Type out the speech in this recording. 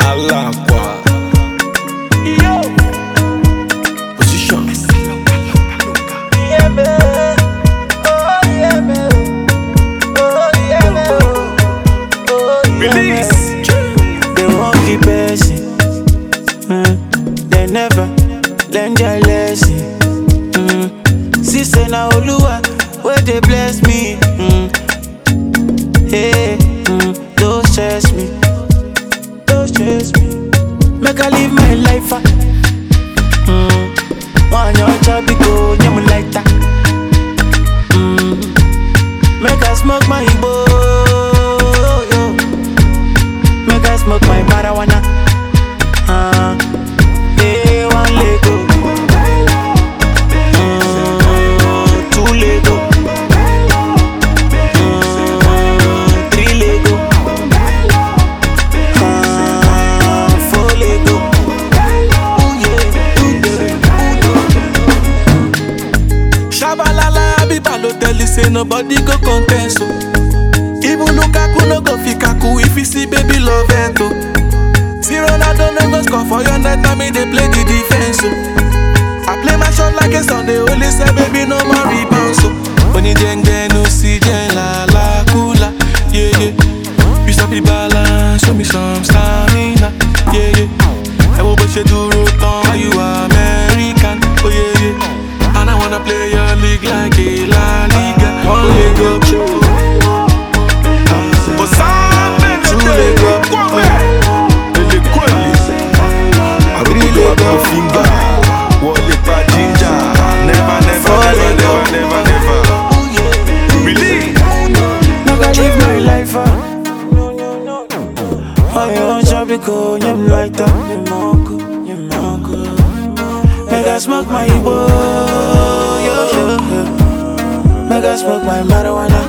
Alakwa. Yo. Position. Yeah, man. Oh, yeah, man. Oh, yeah, man. Oh, yeah, Release. They won't keep passing. They never learn their lesson. Sister na Oluwa, where they bless me. Hey, don't stress me. Don't stress me. Make I live my life. One your chubby go, nyam like that. Make I smoke my Igbo. Make I smoke my marijuana. Hey, one Lego. Two Lego. Three Lego. Four Lego. Ooh yeah. Shabalala, Abiba no tell you say nobody go contest. So. Even Lukaku no go fikaku if you see baby love it. See Ronaldo no go score for your net, I mean they play the defense. So. I play my shot like a Sunday, only say baby no more rebound. So. When you jeng no see jeng la kula, yeah yeah. You stop the balance, show me some stamina, yeah yeah. I will bet you do rotan, why you American, oh yeah yeah. And I wanna play your league like a La Liga, oh yeah go. Because you like that, make I smoke my Igbo, yo. Make I smoke my marijuana.